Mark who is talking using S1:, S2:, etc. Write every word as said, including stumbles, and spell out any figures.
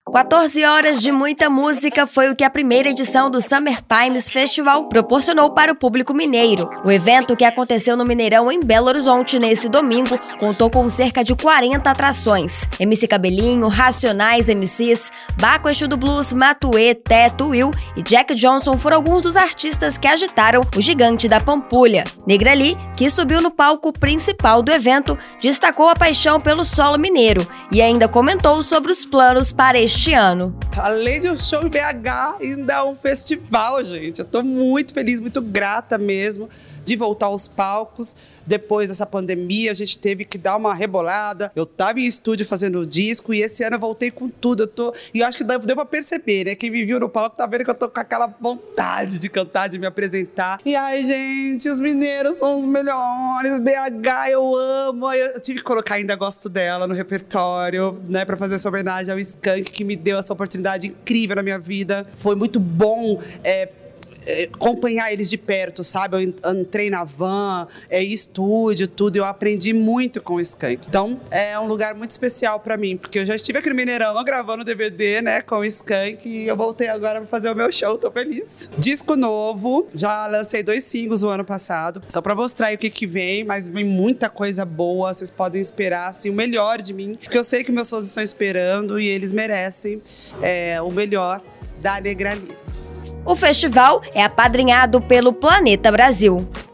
S1: quatorze horas de muita música foi o que a primeira edição do Summer Times Festival proporcionou para o público mineiro. O evento, que aconteceu no Mineirão, em Belo Horizonte, nesse domingo, contou com cerca de quarenta atrações. M C Cabelinho, Racionais M Cs, Baco Exu do Blues, Matuê, Teto, Will e Jack Johnson foram alguns dos artistas que agitaram o gigante da Pampulha. Negrali, que subiu no palco principal do evento, destacou a paixão pelo solo mineiro e ainda comentou sobre os planos para este Este ano.
S2: Além de um show em B H, ainda é um festival, gente. Eu tô muito feliz, muito grata mesmo de voltar aos palcos. Depois dessa pandemia, a gente teve que dar uma rebolada. Eu tava em estúdio fazendo disco e esse ano eu voltei com tudo. Eu tô... E eu acho que deu, deu pra perceber, né? Quem me viu no palco tá vendo que eu tô com aquela vontade de cantar, de me apresentar. E ai, gente, os mineiros são os melhores. B H, eu amo. Eu tive que colocar Ainda Gosto Dela no repertório, né? Pra fazer essa homenagem ao Skank, que me deu essa oportunidade incrível na minha vida. Foi muito bom é, é, acompanhar eles de perto, sabe? Eu entrei na van, é, estúdio, tudo. Eu aprendi muito com o Skank. Então, é um lugar muito especial pra mim, porque eu já estive aqui no Mineirão gravando D V D, né? Com o Skank, e eu voltei agora pra fazer o meu show. Tô feliz. Disco novo. Já lancei dois singles no ano passado, só pra mostrar aí o que que vem, mas vem muita coisa boa. Vocês podem esperar, assim, o melhor de mim, porque eu sei que meus fãs estão esperando e eles merecem é, o melhor da Negrali.
S1: O festival é apadrinhado pelo Planeta Brasil.